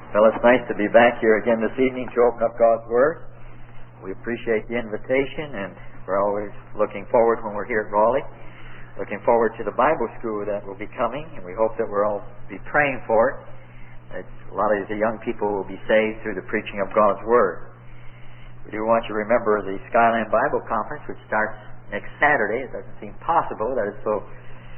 Well, it's nice to be back here again this evening to open up God's Word. We appreciate the invitation, and we're always looking forward when we're here at Raleigh. Looking forward to the Bible school that will be coming, and we hope that we'll all be praying for it. A lot of the young people will be saved through the preaching of God's Word. We do want you to remember the Skyline Bible Conference, which starts next Saturday. It doesn't seem possible that it's so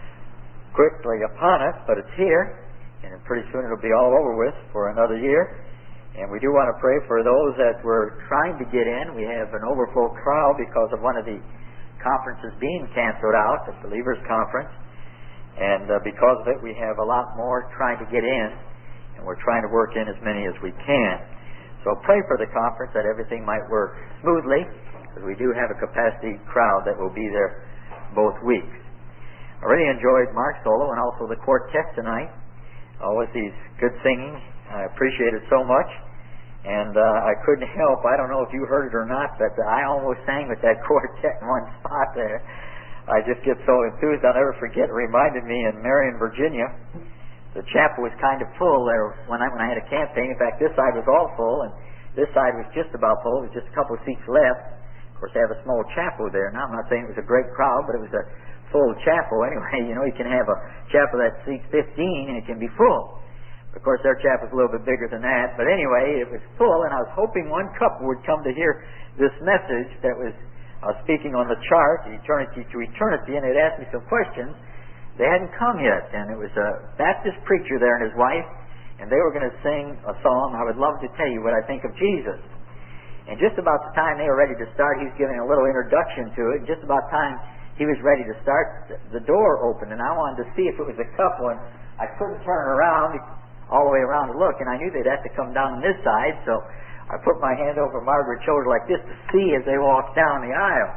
quickly upon us, but it's here. And pretty soon it'll be all over with for another year. And we do want to pray for those that were trying to get in. We have an overflow crowd because of one of the conferences being canceled out, the Believers Conference. And because of it, we have a lot more trying to get in. And we're trying to work in as many as we can. So pray for the conference that everything might work smoothly, because we do have a capacity crowd that will be there both weeks. I really enjoyed Mark's solo and also the quartet tonight. Always these good singing. I appreciate it so much. And I couldn't help, I don't know if you heard it or not, but I almost sang with that quartet in one spot there. I just get so enthused, I'll never forget. It reminded me in Marion, Virginia, the chapel was kind of full there when I had a campaign. In fact, this side was all full, and this side was just about full. There was just a couple of seats left. Of course, they have a small chapel there. Now, I'm not saying it was a great crowd, but it was a full chapel anyway. You know, you can have a chapel that seats 15 and it can be full. Of course, their chapel's a little bit bigger than that. But anyway, it was full, and I was hoping one couple would come to hear this message that was speaking on the chart, Eternity to Eternity, and they'd asked me some questions. They hadn't come yet, and it was a Baptist preacher there and his wife, and they were going to sing a song, I Would Love to Tell You What I Think of Jesus. And just about the time they were ready to start, he was giving a little introduction to it, and just about time he was ready to start, the door opened, and I wanted to see if it was a couple, and I couldn't turn around all the way around to look, and I knew they'd have to come down on this side, so I put my hand over Margaret's shoulder like this to see as they walked down the aisle.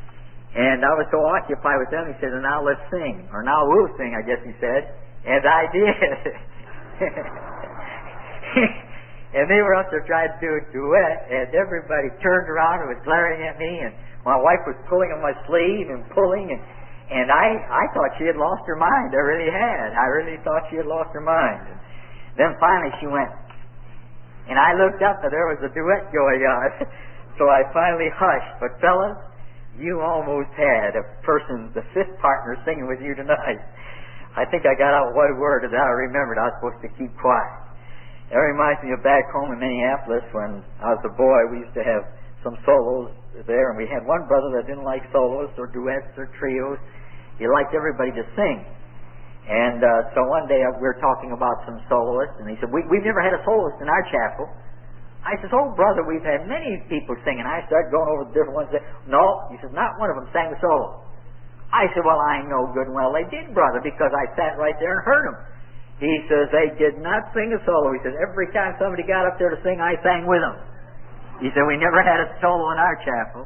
And I was so occupied with them, he said, "And now let's sing," or "Now we'll sing," I guess he said, and I did. And they were up there trying to do a duet, and everybody turned around and was glaring at me, and my wife was pulling on my sleeve and pulling, and I thought she had lost her mind. I really had. I really thought she had lost her mind. And then finally she went, and I looked up and there was a duet going on. So I finally hushed. But fellas, you almost had a person, the fifth partner, singing with you tonight. I think I got out one word, and then I remembered I was supposed to keep quiet. That reminds me of back home in Minneapolis when I was a boy. We used to have some solos there, and we had one brother that didn't like solos or duets or trios. He liked everybody to sing. And so one day we were talking about some soloists, and he said, we've never had a soloist in our chapel. I said, "Oh, brother, we've had many people singing." I started going over the different ones. "No," he says, "not one of them sang the solo." I said, "Well, I know good and well they did, brother, because I sat right there and heard them." He says, "They did not sing a solo." He says, "Every time somebody got up there to sing, I sang with them." He said, "We never had a solo in our chapel."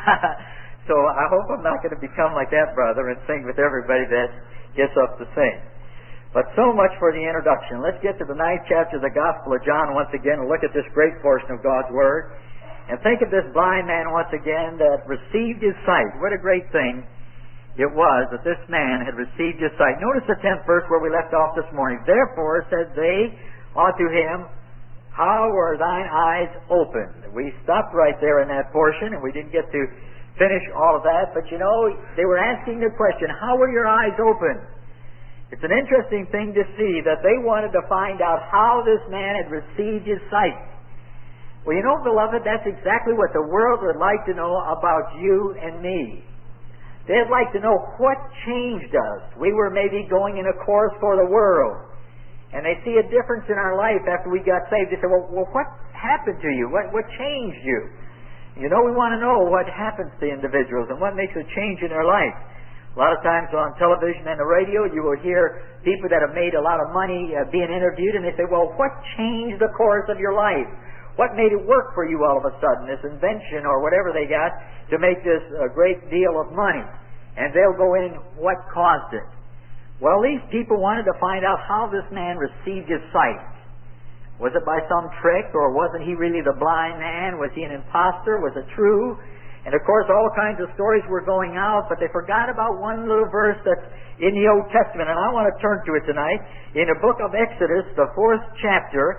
So I hope I'm not going to become like that brother and sing with everybody that gets up to sing. But so much for the introduction. Let's get to the 9th chapter of the Gospel of John once again and look at this great portion of God's Word. And think of this blind man once again that received his sight. What a great thing it was that this man had received his sight. Notice the 10th verse where we left off this morning. "Therefore said they unto him, How were thine eyes opened?" We stopped right there in that portion, and we didn't get to finish all of that. But you know, they were asking the question, how were your eyes opened? It's an interesting thing to see that they wanted to find out how this man had received his sight. Well, you know, beloved, that's exactly what the world would like to know about you and me. They'd like to know what changed us. We were maybe going in a course for the world, and they see a difference in our life after we got saved. They say, well, what happened to you? What changed you? You know, we want to know what happens to individuals and what makes a change in their life. A lot of times on television and the radio, you will hear people that have made a lot of money being interviewed, and they say, well, what changed the course of your life? What made it work for you all of a sudden, this invention or whatever they got to make this great deal of money? And they'll go in, what caused it? Well, these people wanted to find out how this man received his sight. Was it by some trick, or wasn't he really the blind man? Was he an imposter? Was it true? And of course, all kinds of stories were going out, but they forgot about one little verse that's in the Old Testament, and I want to turn to it tonight. In the book of Exodus, the 4th chapter,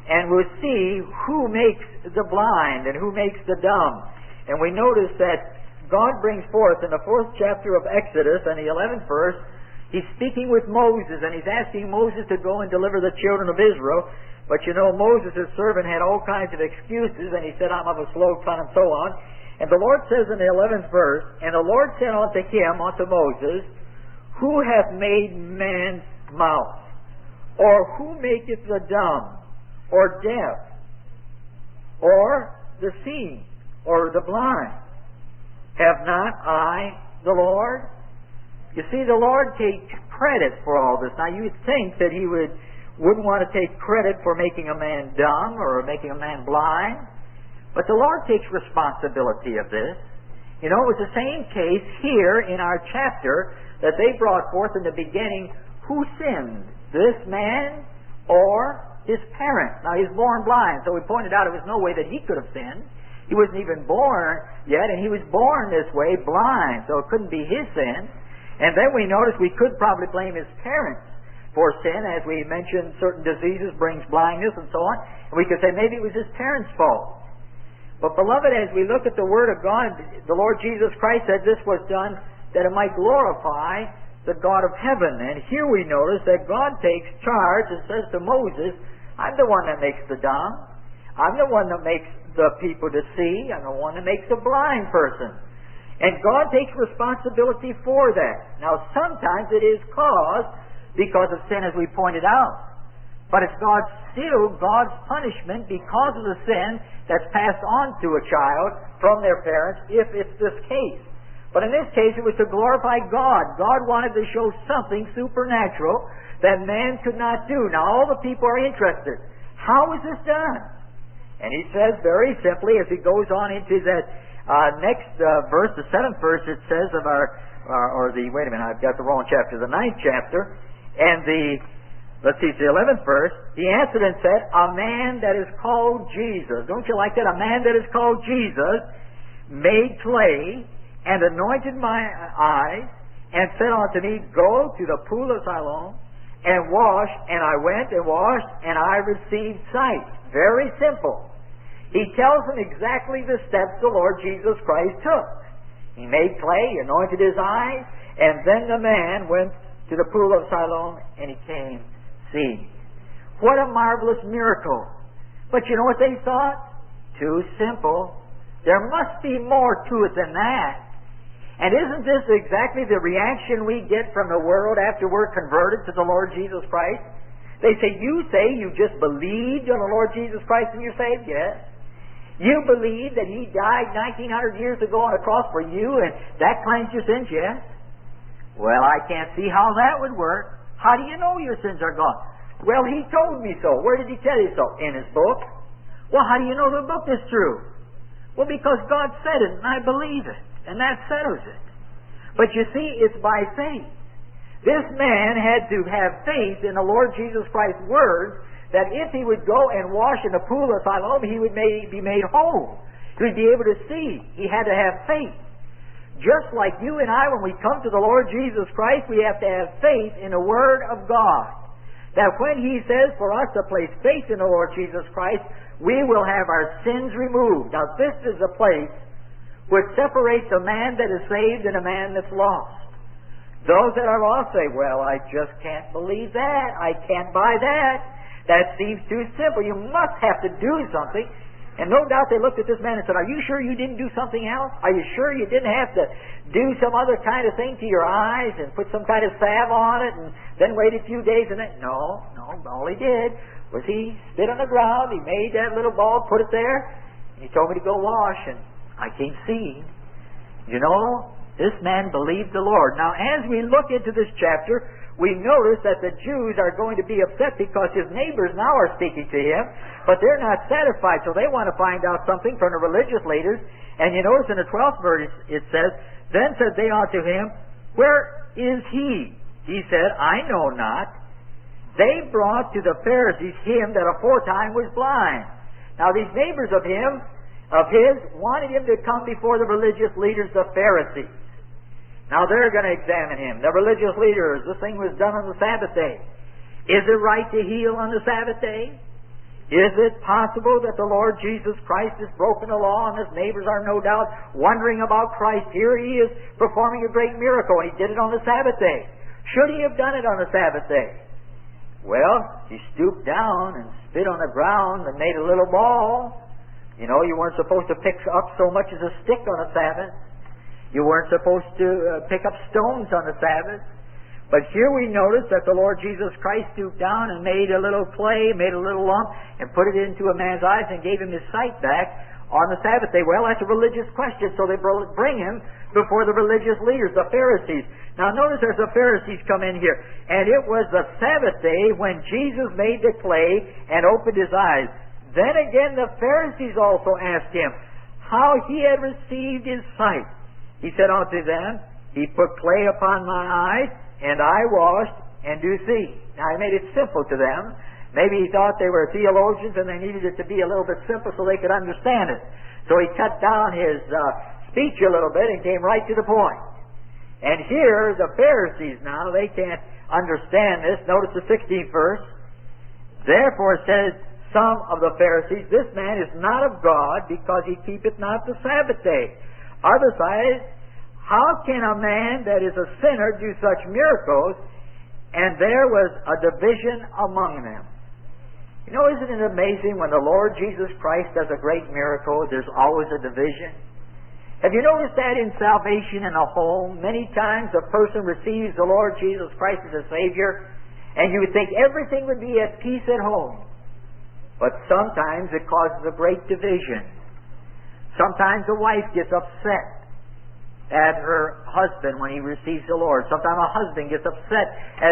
and we'll see who makes the blind and who makes the dumb. And we notice that God brings forth in the 4th chapter of Exodus and the 11th verse, He's speaking with Moses, and He's asking Moses to go and deliver the children of Israel. But you know, Moses, his servant, had all kinds of excuses, and he said, I'm of a slow tongue, and so on. And the Lord says in the 11th verse, And the Lord said unto him, unto Moses, Who hath made man's mouth? Or who maketh the dumb, or deaf, or the seeing, or the blind? Have not I the Lord? You see, the Lord takes credit for all this. Now, you'd think that He wouldn't want to take credit for making a man dumb or making a man blind. But the Lord takes responsibility of this. You know, it was the same case here in our chapter that they brought forth in the beginning. Who sinned? This man or his parent? Now, he's born blind, so we pointed out there was no way that he could have sinned. He wasn't even born yet, and he was born this way, blind, so it couldn't be his sin. And then we noticed we could probably blame his parents for sin, as we mentioned certain diseases brings blindness and so on. And we could say maybe it was his parents' fault. But beloved, as we look at the Word of God, the Lord Jesus Christ said this was done that it might glorify the God of heaven. And here we notice that God takes charge and says to Moses, I'm the one that makes the dumb. I'm the one that makes the people to see. I'm the one that makes the blind person. And God takes responsibility for that. Now, sometimes it is caused because of sin, as we pointed out. But it's still God's punishment because of the sin that's passed on to a child from their parents, if it's this case. But in this case, it was to glorify God. God wanted to show something supernatural that man could not do. Now, all the people are interested. How is this done? And He says very simply, as He goes on into that next verse, the 7th verse, it says of wait a minute, I've got the wrong chapter, the 9th chapter, and it's the 11th verse. He answered and said, A man that is called Jesus. Don't you like that? A man that is called Jesus made clay and anointed my eyes and said unto me, Go to the pool of Siloam and wash. And I went and washed, and I received sight. Very simple. He tells them exactly the steps the Lord Jesus Christ took. He made clay, he anointed his eyes, and then the man went to the pool of Siloam, and he came seeing. What a marvelous miracle. But you know what they thought? Too simple. There must be more to it than that. And isn't this exactly the reaction we get from the world after we're converted to the Lord Jesus Christ? They say you just believed on the Lord Jesus Christ and you're saved? Yes. You believe that He died 1900 years ago on a cross for you and that cleansed your sins? Yes. Well, I can't see how that would work. How do you know your sins are gone? Well, He told me so. Where did He tell you so? In His book. Well, how do you know the book is true? Well, because God said it and I believe it. And that settles it. But you see, it's by faith. This man had to have faith in the Lord Jesus Christ's words that if he would go and wash in the pool of Siloam, he would be made whole. He would be able to see. He had to have faith. Just like you and I, when we come to the Lord Jesus Christ, we have to have faith in the Word of God. That when He says for us to place faith in the Lord Jesus Christ, we will have our sins removed. Now, this is a place which separates a man that is saved and a man that's lost. Those that are lost say, well, I just can't believe that. I can't buy that. That seems too simple. You must have to do something. And no doubt they looked at this man and said, Are you sure you didn't do something else? Are you sure you didn't have to do some other kind of thing to your eyes and put some kind of salve on it and then wait a few days and then... No. All he did was he spit on the ground, he made that little ball, put it there, and he told me to go wash, and I came seeing. You know, this man believed the Lord. Now, as we look into this chapter, we notice that the Jews are going to be upset because his neighbors now are speaking to him, but they're not satisfied, so they want to find out something from the religious leaders. And you notice in the 12th verse it says, Then said they unto him, Where is he? He said, I know not. They brought to the Pharisees him that aforetime was blind. Now these neighbors of his, wanted him to come before the religious leaders, the Pharisees. Now they're going to examine him. The religious leaders, this thing was done on the Sabbath day. Is it right to heal on the Sabbath day? Is it possible that the Lord Jesus Christ has broken the law, and his neighbors are no doubt wondering about Christ? Here he is performing a great miracle, and he did it on the Sabbath day. Should he have done it on the Sabbath day? Well, he stooped down and spit on the ground and made a little ball. You know, you weren't supposed to pick up so much as a stick on the Sabbath. You weren't supposed to pick up stones on the Sabbath. But here we notice that the Lord Jesus Christ stooped down and made a little clay, made a little lump, and put it into a man's eyes and gave him his sight back on the Sabbath day. Well, that's a religious question, so they bring him before the religious leaders, the Pharisees. Now notice there's the Pharisees come in here. And it was the Sabbath day when Jesus made the clay and opened his eyes. Then again the Pharisees also asked him how he had received his sight. He said unto them, He put clay upon my eyes, and I washed, and do see. Now, he made it simple to them. Maybe he thought they were theologians and they needed it to be a little bit simple so they could understand it. So he cut down his speech a little bit and came right to the point. And here, the Pharisees now, they can't understand this. Notice the 16th verse. Therefore says some of the Pharisees, This man is not of God, because he keepeth not the Sabbath day. Other side, how can a man that is a sinner do such miracles? And there was a division among them. You know, isn't it amazing when the Lord Jesus Christ does a great miracle, there's always a division? Have you noticed that in salvation in a home? Many times a person receives the Lord Jesus Christ as a Savior, and you would think everything would be at peace at home. But sometimes it causes a great division. Sometimes the wife gets upset at her husband when he receives the Lord. Sometimes a husband gets upset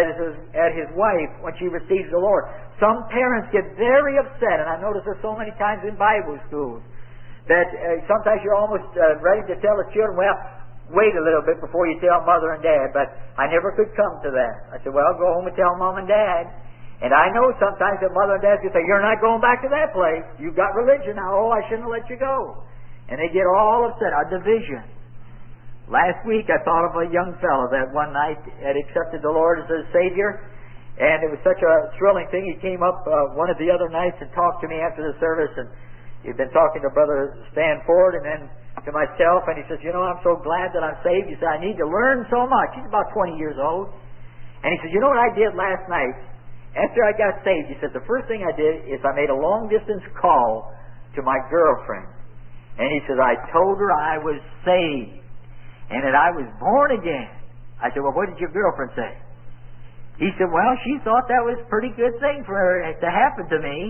at his wife when she receives the Lord. Some parents get very upset, and I notice this so many times in Bible schools, that sometimes you're almost ready to tell the children, well, wait a little bit before you tell Mother and Dad, but I never could come to that. I said, well, go home and tell Mom and Dad. And I know sometimes that Mother and Dad can say, you're not going back to that place. You've got religion now. Oh, I shouldn't have let you go. And they get all upset. A division. Last week I thought of a young fellow that one night had accepted the Lord as his Savior, and it was such a thrilling thing. He came up one of the other nights and talked to me after the service, and he'd been talking to Brother Stanford and then to myself, and he says, you know, I'm so glad that I'm saved. He said, I need to learn so much. He's about 20 years old. And he said, you know what I did last night? After I got saved, he said, the first thing I did is I made a long-distance call to my girlfriend. And he said, I told her I was saved and that I was born again. I said, well, what did your girlfriend say? He said, well, she thought that was a pretty good thing for her to happen to me.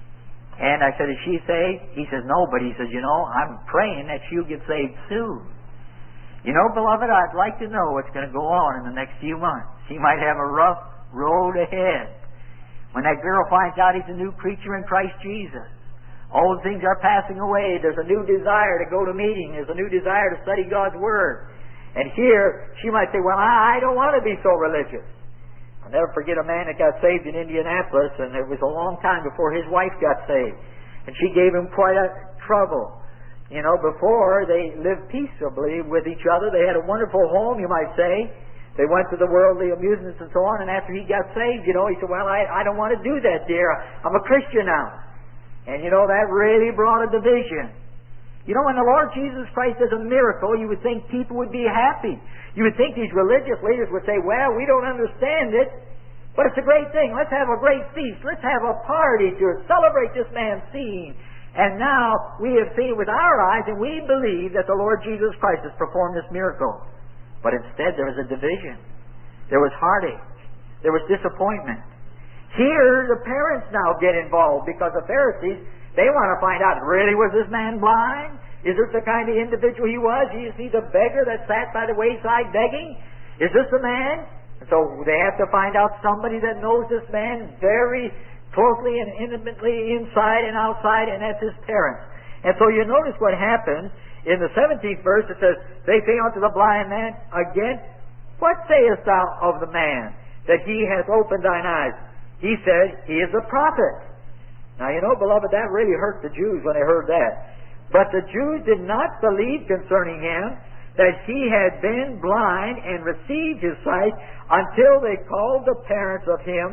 And I said, is she saved? He says, no, but he says, you know, I'm praying that she'll get saved soon. You know, beloved, I'd like to know what's going to go on in the next few months. She might have a rough road ahead. When that girl finds out he's a new creature in Christ Jesus, old things are passing away. There's a new desire to go to meeting. There's a new desire to study God's Word. And here, she might say, well, I don't want to be so religious. I'll never forget a man that got saved in Indianapolis, and it was a long time before his wife got saved. And she gave him quite a trouble. You know, before they lived peaceably with each other. They had a wonderful home, you might say. They went to the worldly amusements and so on, and after he got saved, you know, he said, well, I don't want to do that, dear. I'm a Christian now. And you know, that really brought a division. You know, when the Lord Jesus Christ does a miracle, you would think people would be happy. You would think these religious leaders would say, well, we don't understand it, but it's a great thing. Let's have a great feast. Let's have a party to celebrate this man seeing. And now we have seen it with our eyes, and we believe that the Lord Jesus Christ has performed this miracle. But instead there was a division. There was heartache. There was disappointment. Here the parents now get involved because the Pharisees, they want to find out, really, was this man blind? Is this the kind of individual he was? You see the beggar that sat by the wayside begging? Is this the man? And so they have to find out somebody that knows this man very closely and intimately inside and outside, and that's his parents. And so you notice what happens in the 17th verse. It says, they say unto the blind man again, what sayest thou of the man that he hath opened thine eyes? He said, he is a prophet. Now, you know, beloved, that really hurt the Jews when they heard that. But the Jews did not believe concerning him that he had been blind and received his sight until they called the parents of him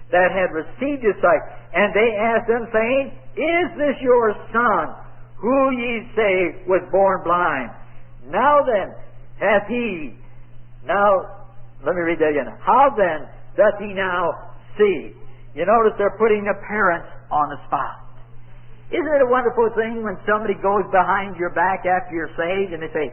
that had received his sight. And they asked them, saying, Is this your son, who ye say was born blind? Now then, hath he... Now, let me read that again. How then doth he now see? You notice they're putting the parents on the spot. Isn't it a wonderful thing when somebody goes behind your back after you're saved and they say,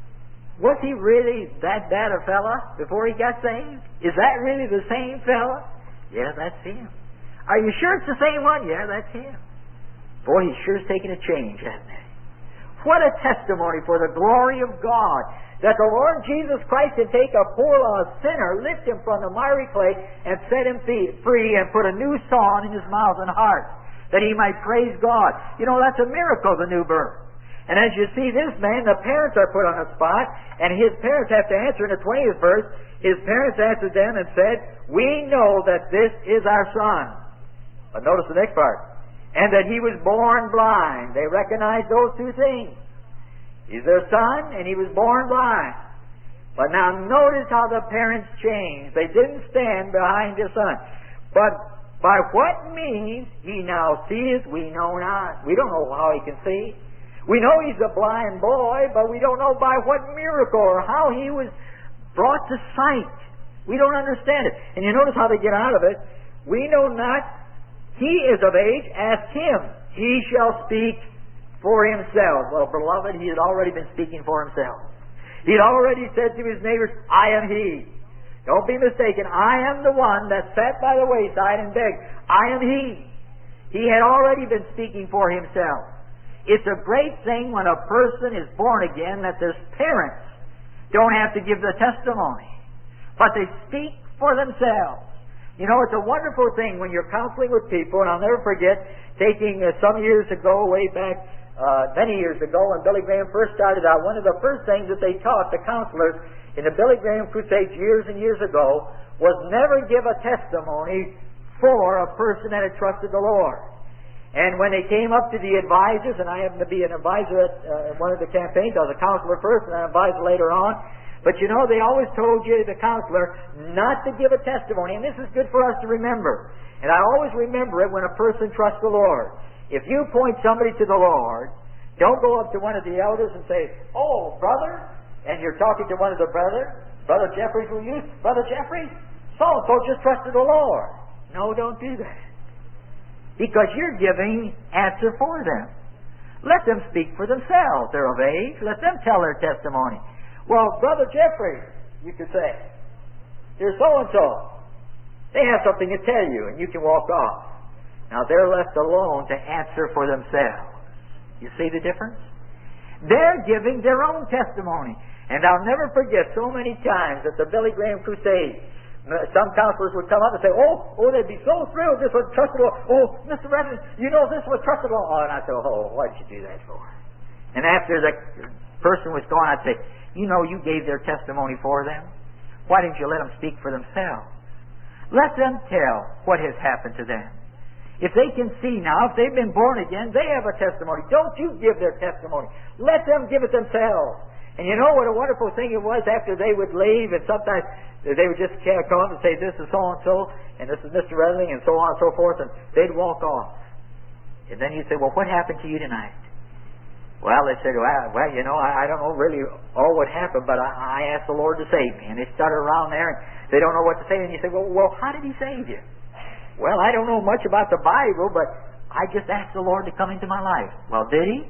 was he really that bad a fella before he got saved? Is that really the same fella? Yeah, that's him. Are you sure it's the same one? Yeah, that's him. Boy, he sure's taken a change, hasn't he? What a testimony for the glory of God, that the Lord Jesus Christ can take a poor lost sinner, lift him from the miry clay, and set him free, and put a new song in his mouth and heart, that he might praise God. You know, that's a miracle, the new birth. And as you see this man, the parents are put on the spot, and his parents have to answer in the 20th verse. His parents answered them and said, We know that this is our son. But notice the next part. And that he was born blind. They recognized those two things. He's their son, and he was born blind. But now notice how the parents changed. They didn't stand behind his son. But by what means he now sees, we know not. We don't know how he can see. We know he's a blind boy, but we don't know by what miracle or how he was brought to sight. We don't understand it. And you notice how they get out of it. We know not. He is of age. Ask him. He shall speak for himself. Well, beloved, he had already been speaking for himself. He had already said to his neighbors, I am he. Don't be mistaken. I am the one that sat by the wayside and begged. I am he. He had already been speaking for himself. It's a great thing when a person is born again that their parents don't have to give the testimony, but they speak for themselves. You know, it's a wonderful thing when you're counseling with people, and I'll never forget taking some years ago, way back, many years ago, when Billy Graham first started out, one of the first things that they taught the counselors in the Billy Graham Crusades years and years ago was never give a testimony for a person that had trusted the Lord. And when they came up to the advisors, and I happened to be an advisor at one of the campaigns, I was a counselor first and an advisor later on, but you know, they always told you, the counselor, not to give a testimony, and this is good for us to remember. And I always remember it when a person trusts the Lord. If you point somebody to the Lord, don't go up to one of the elders and say, Oh, brother, and you're talking to one of the Brother Jeffries, Brother Jeffries, so-and-so just trusted the Lord. No, don't do that. Because you're giving answer for them. Let them speak for themselves. They're of age. Let them tell their testimony. Well, Brother Jeffries, you could say, here's so-and-so. They have something to tell you, and you can walk off. Now, they're left alone to answer for themselves. You see the difference? They're giving their own testimony. And I'll never forget so many times at the Billy Graham Crusade, some counselors would come up and say, oh, they'd be so thrilled this was trusted Lord. Oh, Mr. Reverend, you know this was trusted Lord. Oh, and I'd say, oh, what did you do that for? And after the person was gone, I'd say, you know, you gave their testimony for them. Why didn't you let them speak for themselves? Let them tell what has happened to them. If they can see now, if they've been born again, they have a testimony. Don't you give their testimony. Let them give it themselves. And you know what a wonderful thing it was after they would leave, and sometimes they would just come up and say, this is so-and-so, and this is Mr. Redling, and so on and so forth, and they'd walk off. And then you'd say, well, what happened to you tonight? Well, they said, well, you know, I don't know really all what happened, but I asked the Lord to save me. And they stutter around there, and they don't know what to say. And you say, well, how did He save you? Well, I don't know much about the Bible, but I just asked the Lord to come into my life. Well, did He?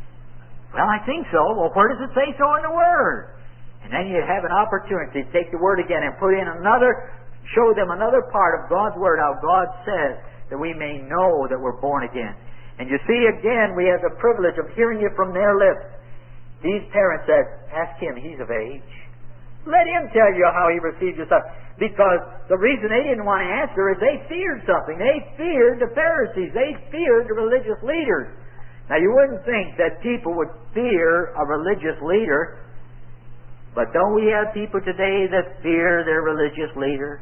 Well, I think so. Well, where does it say so in the Word? And then you have an opportunity to take the Word again and put in show them another part of God's Word, how God says, that we may know that we're born again. And you see, again, we have the privilege of hearing it from their lips. These parents said, ask him, he's of age. Let him tell you how he received his son. Because the reason they didn't want to answer is they feared something. They feared the Pharisees. They feared the religious leaders. Now, you wouldn't think that people would fear a religious leader, but don't we have people today that fear their religious leader?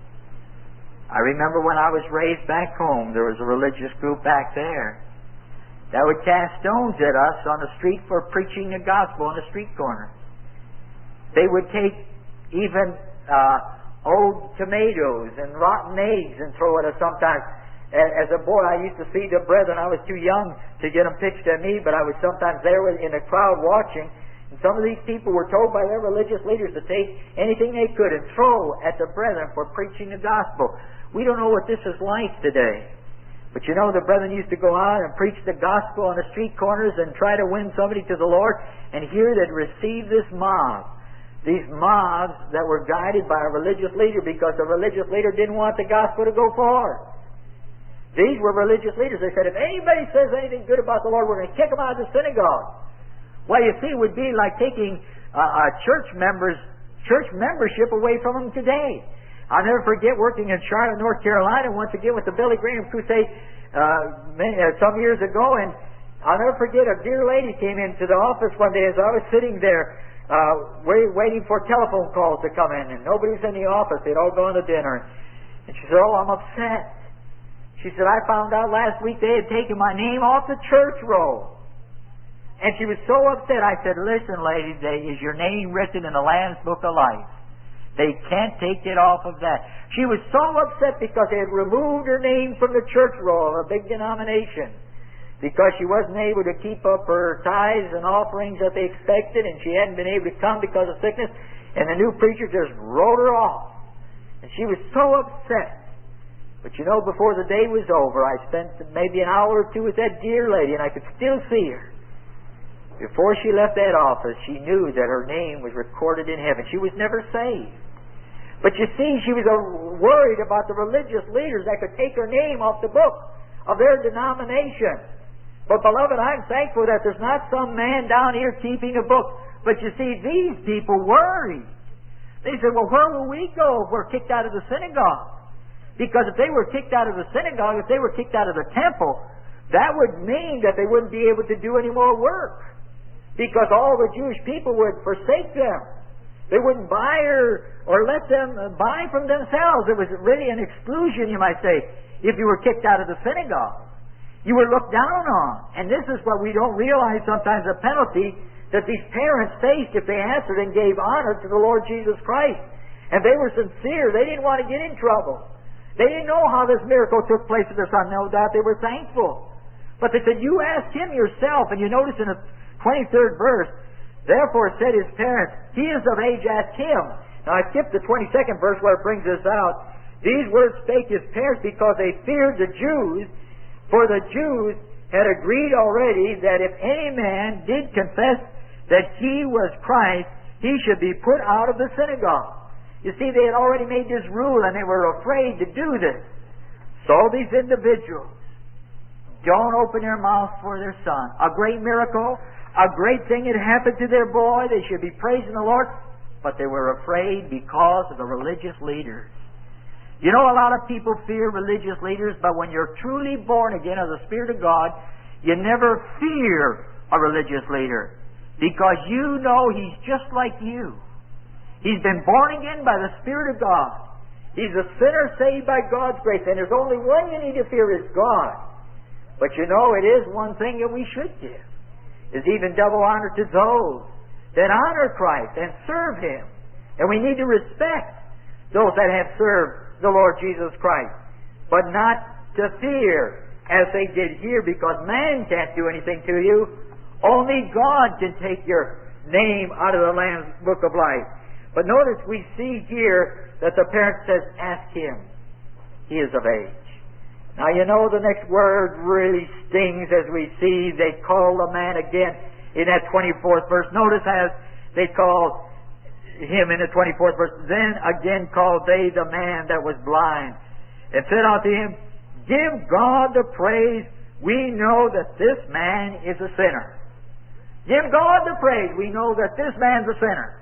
I remember when I was raised back home, there was a religious group back there that would cast stones at us on the street for preaching the gospel on the street corner. They would take even old tomatoes and rotten eggs and throw at us sometimes. As a boy, I used to feed the brethren. I was too young to get them pitched at me, but I was sometimes there in the crowd watching. And some of these people were told by their religious leaders to take anything they could and throw at the brethren for preaching the gospel. We don't know what this is like today. But you know, the brethren used to go out and preach the gospel on the street corners and try to win somebody to the Lord. And here they'd receive this mob. These mobs that were guided by a religious leader because the religious leader didn't want the gospel to go forward. These were religious leaders. They said, if anybody says anything good about the Lord, we're going to kick them out of the synagogue. Well, you see, it would be like taking a church membership away from them today. I'll never forget working in Charlotte, North Carolina, once again with the Billy Graham Crusade some years ago, and I'll never forget a dear lady came into the office one day as I was sitting there waiting for telephone calls to come in, and nobody was in the office. They'd all gone to dinner. And she said, "Oh, I'm upset." She said, "I found out last week they had taken my name off the church roll." And she was so upset. I said, "Listen, lady, is your name written in the Lamb's Book of Life? They can't take it off of that." She was so upset because they had removed her name from the church roll of a big denomination because she wasn't able to keep up her tithes and offerings that they expected, and she hadn't been able to come because of sickness, and the new preacher just wrote her off. And she was so upset. But you know, before the day was over, I spent maybe an hour or two with that dear lady, and I could still see her. Before she left that office, she knew that her name was recorded in heaven. She was never saved. But you see, she was worried about the religious leaders that could take her name off the book of their denomination. But beloved, I'm thankful that there's not some man down here keeping a book. But you see, these people worried. They said, well, where will we go if we're kicked out of the synagogue? Because if they were kicked out of the synagogue, if they were kicked out of the temple, that would mean that they wouldn't be able to do any more work. Because all the Jewish people would forsake them. They wouldn't buy or let them buy from themselves. It was really an exclusion, you might say, if you were kicked out of the synagogue. You were looked down on. And this is what we don't realize sometimes, the penalty that these parents faced if they answered and gave honor to the Lord Jesus Christ. And they were sincere. They didn't want to get in trouble. They didn't know how this miracle took place with their son. No doubt they were thankful. But they said, you asked him yourself. And you notice in the 23rd verse, therefore said his parents, he is of age, ask him. Now I skipped the 22nd verse where it brings this out. These words spake his parents because they feared the Jews, for the Jews had agreed already that if any man did confess that he was Christ, he should be put out of the synagogue. You see, they had already made this rule and they were afraid to do this. So these individuals don't open their mouths for their son. A great miracle. A great thing had happened to their boy. They should be praising the Lord. But they were afraid because of the religious leaders. You know, a lot of people fear religious leaders, but when you're truly born again of the Spirit of God, you never fear a religious leader. Because you know he's just like you. He's been born again by the Spirit of God. He's a sinner saved by God's grace. And there's only one you need to fear is God. But you know, it is one thing that we should give. Is even double honor to those that honor Christ and serve Him. And we need to respect those that have served the Lord Jesus Christ. But not to fear as they did here, because man can't do anything to you. Only God can take your name out of the Lamb's Book of Life. But notice we see here that the parent says, ask him. He is of age. Now you know the next word really stings as we see they call the man again in that 24th verse. Notice as they called him in the 24th verse, then again called they the man that was blind, and said unto him, give God the praise, we know that this man is a sinner. Give God the praise, we know that this man's a sinner.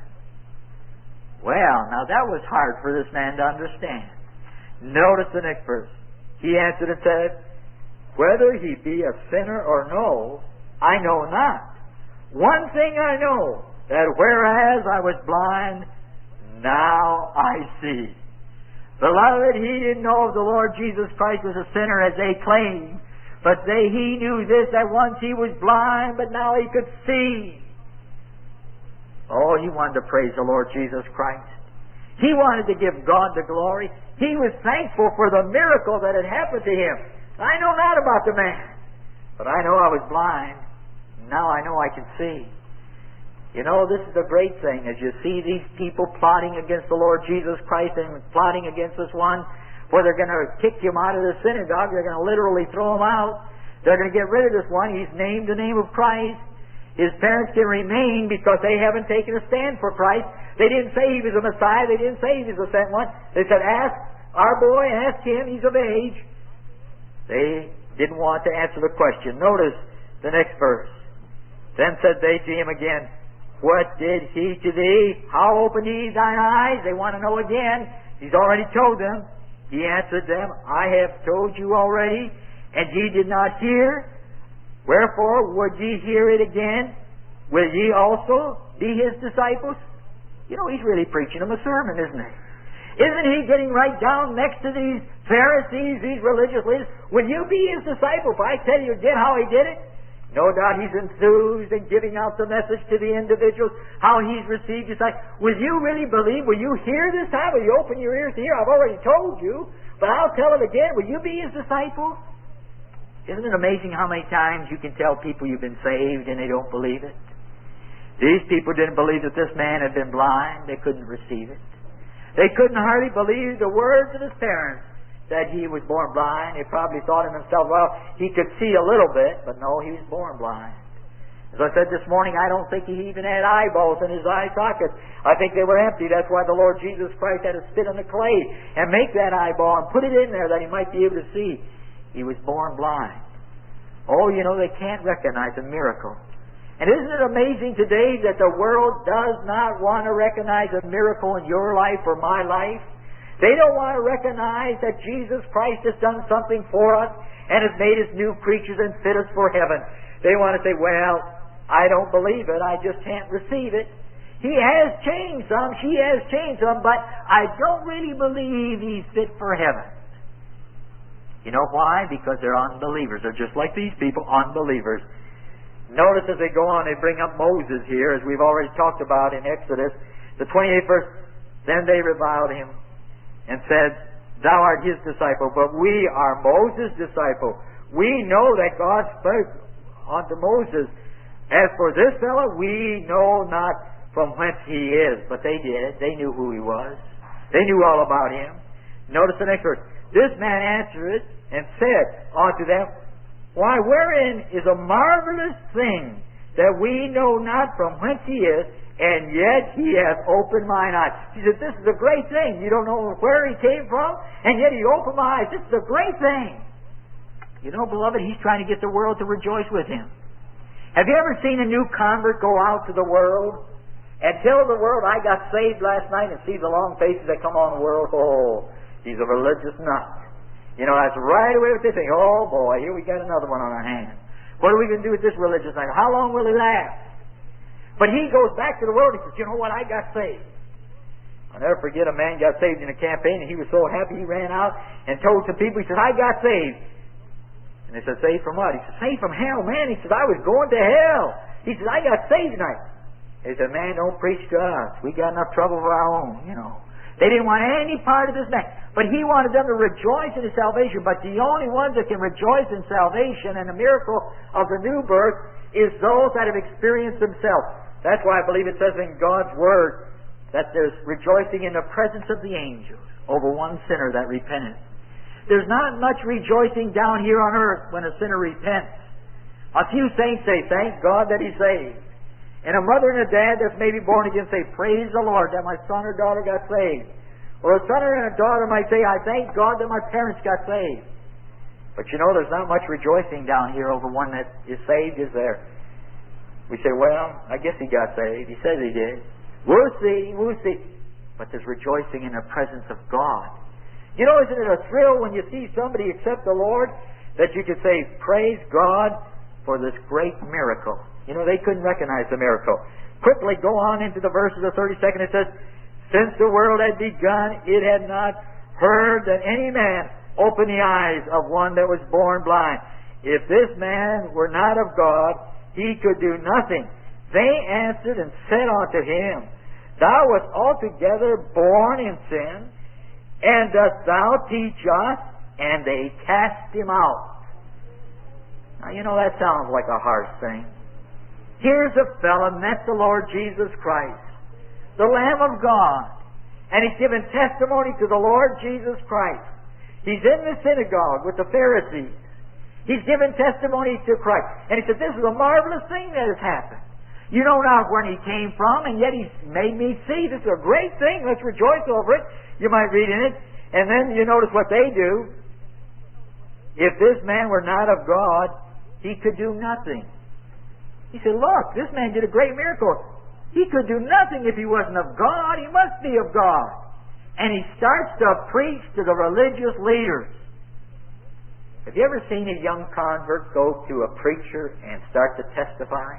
Well, now that was hard for this man to understand. Notice the next verse. He answered and said, whether he be a sinner or no, I know not. One thing I know, that whereas I was blind, now I see. Beloved, he didn't know if the Lord Jesus Christ was a sinner as they claimed, but he knew this, that once he was blind, but now he could see. Oh, he wanted to praise the Lord Jesus Christ. He wanted to give God the glory. He was thankful for the miracle that had happened to him. I know not about the man, but I know I was blind. Now I know I can see. You know, this is a great thing as you see these people plotting against the Lord Jesus Christ and plotting against this one, where they're going to kick him out of the synagogue. They're going to literally throw him out. They're going to get rid of this one. He's named the name of Christ. His parents can remain because they haven't taken a stand for Christ. They didn't say he was a Messiah. They didn't say he was a sent one. They said, ask our boy, ask him, he's of age. They didn't want to answer the question. Notice the next verse. Then said they to him again, what did he to thee? How opened he thine eyes? They want to know again. He's already told them. He answered them, I have told you already, and ye did not hear. Wherefore would ye hear it again? Will ye also be his disciples? You know, he's really preaching them a sermon, isn't he? Isn't he getting right down next to these Pharisees, these religious leaders? Will you be his disciple? If I tell you again how he did it, no doubt he's enthused in giving out the message to the individuals, how he's received his sight. Will you really believe? Will you hear this time? Will you open your ears to hear? I've already told you, but I'll tell it again. Will you be his disciple? Isn't it amazing how many times you can tell people you've been saved and they don't believe it? These people didn't believe that this man had been blind. They couldn't receive it. They couldn't hardly believe the words of his parents that he was born blind. They probably thought in themselves, well, he could see a little bit, but no, he was born blind. As I said this morning, I don't think he even had eyeballs in his eye sockets. I think they were empty. That's why the Lord Jesus Christ had to spit on the clay and make that eyeball and put it in there that he might be able to see. He was born blind. Oh, you know, they can't recognize a miracle. And isn't it amazing today that the world does not want to recognize a miracle in your life or my life? They don't want to recognize that Jesus Christ has done something for us and has made us new creatures and fit us for heaven. They want to say, well, I don't believe it. I just can't receive it. He has changed some. She has changed some. But I don't really believe he's fit for heaven. You know why? Because they're unbelievers. They're just like these people, unbelievers. Notice as they go on, they bring up Moses here, as we've already talked about in Exodus. The 28th verse, then they reviled him and said, thou art his disciple, but we are Moses' disciple. We know that God spoke unto Moses. As for this fellow, we know not from whence he is. But they did. They knew who he was. They knew all about him. Notice the next verse. This man answered and said unto them, why, wherein is a marvelous thing that we know not from whence he is, and yet he hath opened mine eyes. He said, this is a great thing. You don't know where he came from, and yet he opened my eyes. This is a great thing. You know, beloved, he's trying to get the world to rejoice with him. Have you ever seen a new convert go out to the world and tell the world, I got saved last night, and see the long faces that come on the world? Oh, he's a religious nut. You know, that's right away what they think. Oh boy, here we got another one on our hands. What are we going to do with this religious thing? How long will it last? But he goes back to the world and he says, you know what, I got saved. I'll never forget a man got saved in a campaign, and he was so happy he ran out and told some people, he said, I got saved. And they said, saved from what? He said, saved from hell, man. He said, I was going to hell. He said, I got saved tonight. They said, man, don't preach to us. We got enough trouble of our own, you know. They didn't want any part of this man. But he wanted them to rejoice in his salvation. But the only ones that can rejoice in salvation and the miracle of the new birth is those that have experienced themselves. That's why I believe it says in God's Word that there's rejoicing in the presence of the angels over one sinner that repenteth. There's not much rejoicing down here on earth when a sinner repents. A few saints say, thank God that he's saved. And a mother and a dad that's maybe born again say, praise the Lord that my son or daughter got saved. Or a son and a daughter might say, I thank God that my parents got saved. But you know, there's not much rejoicing down here over one that is saved, is there? We say, well, I guess he got saved. He says he did. We'll see, we'll see. But there's rejoicing in the presence of God. You know, isn't it a thrill when you see somebody accept the Lord that you could say, praise God for this great miracle. You know, they couldn't recognize the miracle. Quickly go on into the verses of 32nd. It says, since the world had begun, it had not heard that any man open the eyes of one that was born blind. If this man were not of God, he could do nothing. They answered and said unto him, Thou wast altogether born in sin, and dost thou teach us? And they cast him out. Now, you know, that sounds like a harsh thing. Here's a fellow met the Lord Jesus Christ, the Lamb of God, and he's given testimony to the Lord Jesus Christ. He's in the synagogue with the Pharisees. He's given testimony to Christ. And he said, this is a marvelous thing that has happened. You know not where he came from, and yet he's made me see. This is a great thing. Let's rejoice over it. You might read in it. And then you notice what they do. If this man were not of God, he could do nothing. He said, look, this man did a great miracle. He could do nothing if he wasn't of God. He must be of God. And he starts to preach to the religious leaders. Have you ever seen a young convert go to a preacher and start to testify?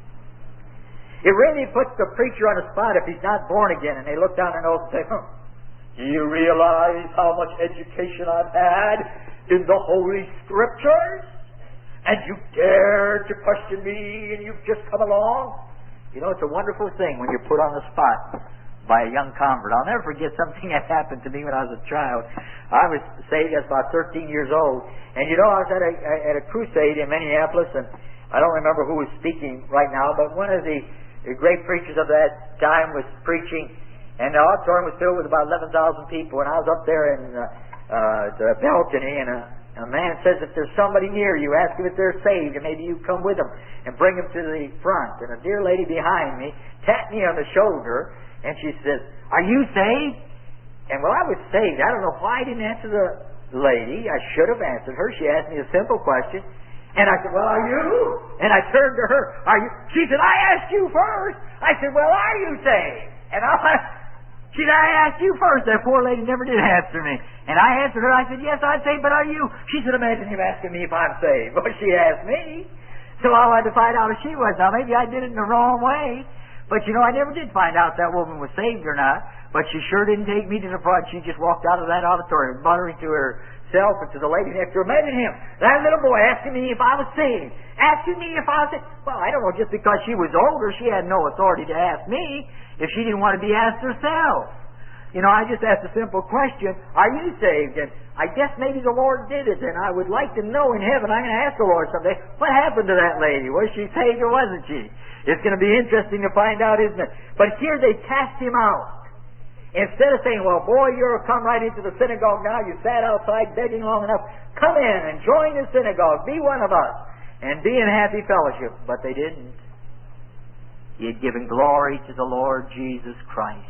It really puts the preacher on the spot if he's not born again, and they look down their nose and say, do you realize how much education I've had in the Holy Scriptures? And you dare to question me, and you've just come along? You know, it's a wonderful thing when you're put on the spot by a young convert. I'll never forget something that happened to me when I was a child. I was saved as about 13 years old. And you know, I was at a crusade in Minneapolis, and I don't remember who was speaking right now, but one of the great preachers of that time was preaching, and the auditorium was filled with about 11,000 people, and I was up there in the balcony, and a man says, if there's somebody near you, ask them if they're saved, and maybe you come with them and bring them to the front. And a dear lady behind me tapped me on the shoulder, and she says, are you saved? And well, I was saved. I don't know why I didn't answer the lady. I should have answered her. She asked me a simple question. And I said, well, are you? And I turned to her, are you? She said, I asked you first. I said, well, are you saved? And she said, I asked you first. That poor lady never did answer me. And I answered her. I said, yes, I'm saved, but are you? She said, imagine him asking me if I'm saved. Well, she asked me. So I wanted to find out if she was. Now, maybe I did it in the wrong way. But, you know, I never did find out if that woman was saved or not. But she sure didn't take me to the front. She just walked out of that auditorium, muttering to herself and to the lady next to her. Imagine him, that little boy, asking me if I was saved. Asking me if I was saved. Well, I don't know, just because she was older, she had no authority to ask me if she didn't want to be asked herself. You know, I just asked a simple question, are you saved? And I guess maybe the Lord did it, and I would like to know in heaven. I'm going to ask the Lord someday, what happened to that lady? Was she saved or wasn't she? It's going to be interesting to find out, isn't it? But here they cast him out. Instead of saying, well, boy, you're come right into the synagogue now. You sat outside begging long enough. Come in and join the synagogue. Be one of us. And be in happy fellowship. But they didn't. He had given glory to the Lord Jesus Christ.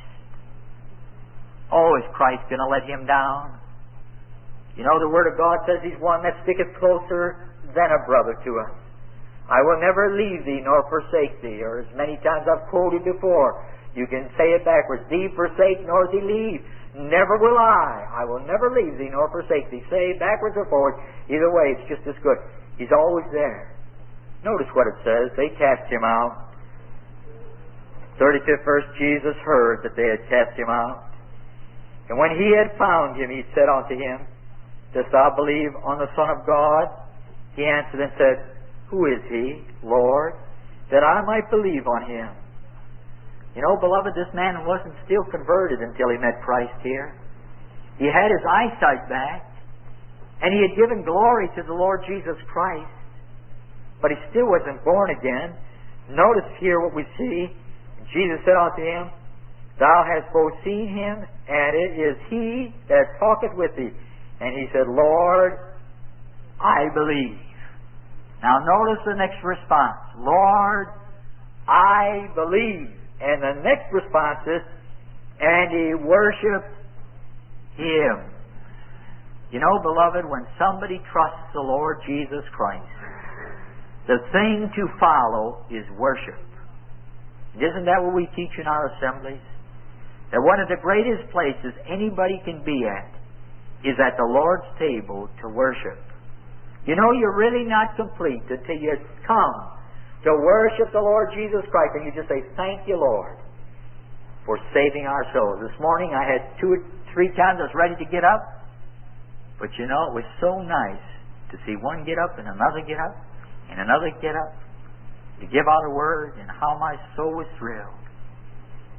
Oh, is Christ going to let him down? You know, the Word of God says he's one that sticketh closer than a brother to us. I will never leave thee nor forsake thee. Or as many times I've quoted before, you can say it backwards. Thee forsake nor thee leave. Never will I. I will never leave thee nor forsake thee. Say backwards or forward. Either way, it's just as good. He's always there. Notice what it says. They cast him out. 35th verse, Jesus heard that they had cast him out. And when he had found him, he said unto him, dost thou believe on the Son of God? He answered and said, who is he, Lord, that I might believe on him? You know, beloved, this man wasn't still converted until he met Christ here. He had his eyesight back, and he had given glory to the Lord Jesus Christ, but he still wasn't born again. Notice here what we see. Jesus said unto him, thou hast both seen him, and it is he that talketh with thee. And he said, Lord, I believe. Now notice the next response. Lord, I believe. And the next response is, and he worshiped him. You know, beloved, when somebody trusts the Lord Jesus Christ, the thing to follow is worship. Isn't that what we teach in our assemblies? That one of the greatest places anybody can be at is at the Lord's table to worship. You know, you're really not complete until you come to worship the Lord Jesus Christ and you just say, thank you, Lord, for saving our souls. This morning I had 2 or 3 times I was ready to get up, but you know, it was so nice to see one get up and another get up and another get up to give out a word, and how my soul was thrilled.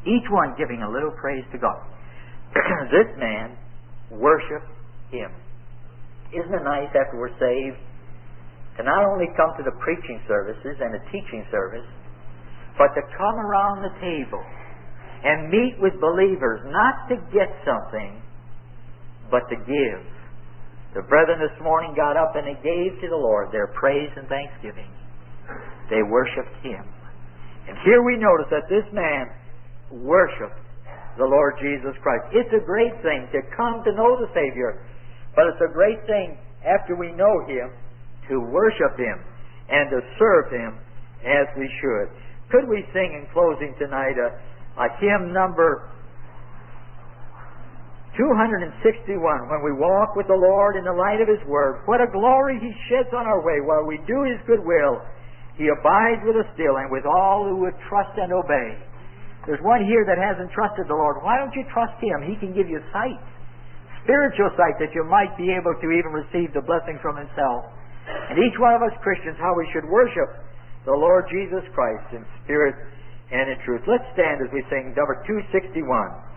Each one giving a little praise to God. This man worshiped Him. Isn't it nice after we're saved to not only come to the preaching services and the teaching service, but to come around the table and meet with believers, not to get something, but to give. The brethren this morning got up and they gave to the Lord their praise and thanksgiving. They worshiped Him. And here we notice that this man worshiped the Lord Jesus Christ. It's a great thing to come to know the Savior, but it's a great thing after we know Him to worship Him and to serve Him as we should. Could we sing in closing tonight a hymn number 261, When We Walk with the Lord in the Light of His Word? What a glory He sheds on our way while we do His good will. He abides with us still and with all who would trust and obey. There's one here that hasn't trusted the Lord. Why don't you trust Him? He can give you sight, spiritual sight, that you might be able to even receive the blessing from Himself. And each one of us Christians, how we should worship the Lord Jesus Christ in spirit and in truth. Let's stand as we sing number 261.